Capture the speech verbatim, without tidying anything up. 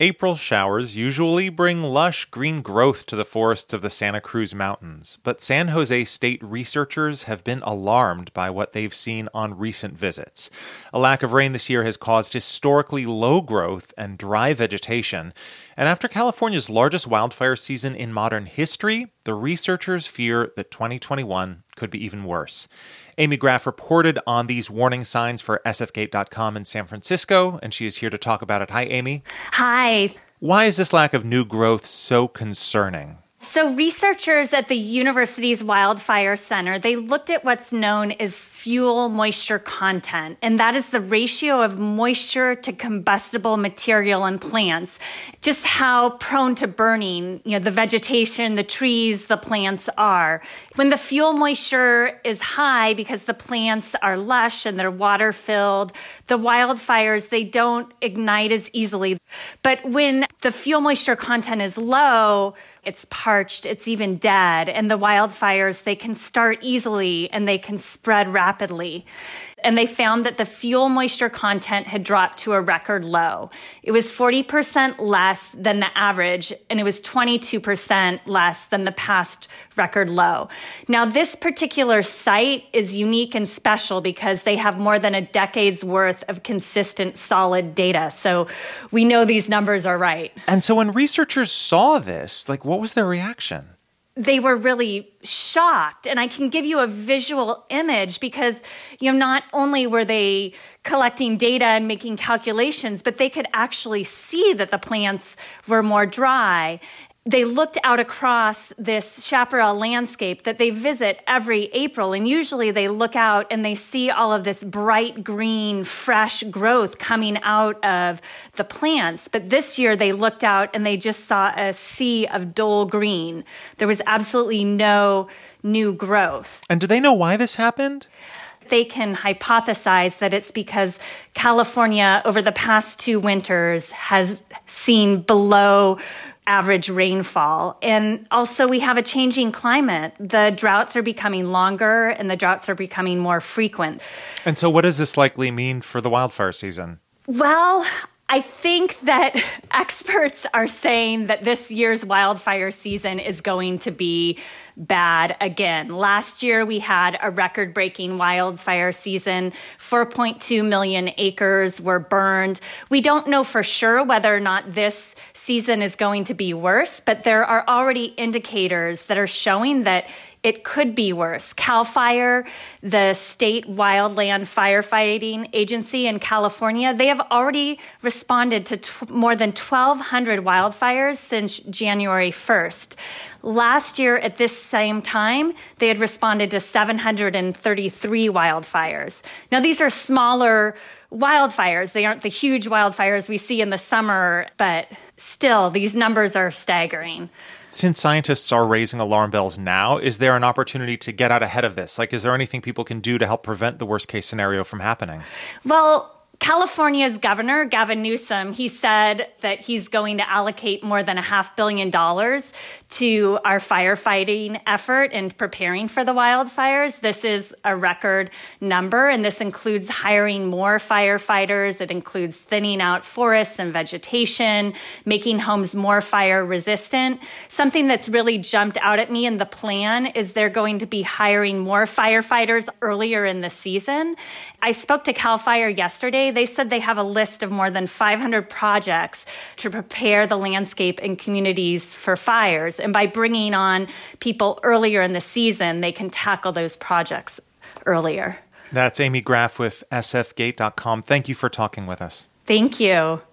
April showers usually bring lush green growth to the forests of the Santa Cruz Mountains, but San Jose State researchers have been alarmed by what they've seen on recent visits. A lack of rain this year has caused historically low growth and dry vegetation, and after California's largest wildfire season in modern history, the researchers fear that twenty twenty-one could be even worse. Amy Graff reported on these warning signs for S F Gate dot com in San Francisco, and she is here to talk about it. Hi, Amy. Hi. Why is this lack of new growth so concerning? So researchers at the university's Wildfire Center, they looked at what's known as fuel moisture content, and that is the ratio of moisture to combustible material in plants, just how prone to burning, you know, the vegetation, the trees, the plants are. When the fuel moisture is high because the plants are lush and they're water-filled, the wildfires, they don't ignite as easily. But when the fuel moisture content is low, it's parched, it's even dead, and the wildfires, they can start easily and they can spread rapidly. And they found that the fuel moisture content had dropped to a record low. It was forty percent less than the average, and it was twenty-two percent less than the past record low. Now, this particular site is unique and special because they have more than a decade's worth of consistent, solid data. So we know these numbers are right. And so when researchers saw this, like, what was their reaction? They were really shocked. And I can give you a visual image because, you know, not only were they collecting data and making calculations, but they could actually see that the plants were more dry. They looked out across this chaparral landscape that they visit every April, and usually they look out and they see all of this bright green, fresh growth coming out of the plants. But this year they looked out and they just saw a sea of dull green. There was absolutely no new growth. And do they know why this happened? They can hypothesize that it's because California over the past two winters has seen below average rainfall. And also we have a changing climate. The droughts are becoming longer and the droughts are becoming more frequent. And so what does this likely mean for the wildfire season? Well, I think that experts are saying that this year's wildfire season is going to be bad again. Last year, we had a record-breaking wildfire season. four point two million acres were burned. We don't know for sure whether or not this season is going to be worse, but there are already indicators that are showing that it could be worse. CAL FIRE, the state wildland firefighting agency in California, they have already responded to t- more than twelve hundred wildfires since January first. Last year at this same time, they had responded to seven hundred thirty-three wildfires. Now, these are smaller wildfires. They aren't the huge wildfires we see in the summer, but still, these numbers are staggering. Since scientists are raising alarm bells now, is there an opportunity to get out ahead of this? Like, is there anything people can do to help prevent the worst case scenario from happening? Well, California's governor, Gavin Newsom, he said that he's going to allocate more than a half billion dollars to our firefighting effort and preparing for the wildfires. This is a record number, and this includes hiring more firefighters. It includes thinning out forests and vegetation, making homes more fire resistant. Something that's really jumped out at me in the plan is they're going to be hiring more firefighters earlier in the season. I spoke to CAL FIRE yesterday. They said they have a list of more than five hundred projects to prepare the landscape and communities for fires. And by bringing on people earlier in the season, they can tackle those projects earlier. That's Amy Graff with S F Gate dot com. Thank you for talking with us. Thank you.